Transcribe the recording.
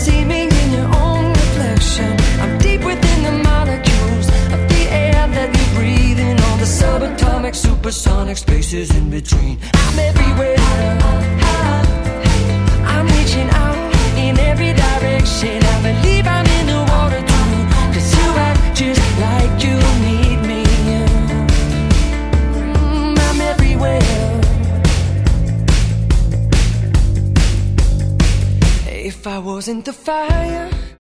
see me in your own reflection. I'm deep within the molecules of the air that you breathe in, all the subatomic, supersonic spaces in between. I'm everywhere. I'm reaching out in every direction. I believe I'm in the water too, 'cause you act just like you need me. I'm everywhere. If I wasn't the fire,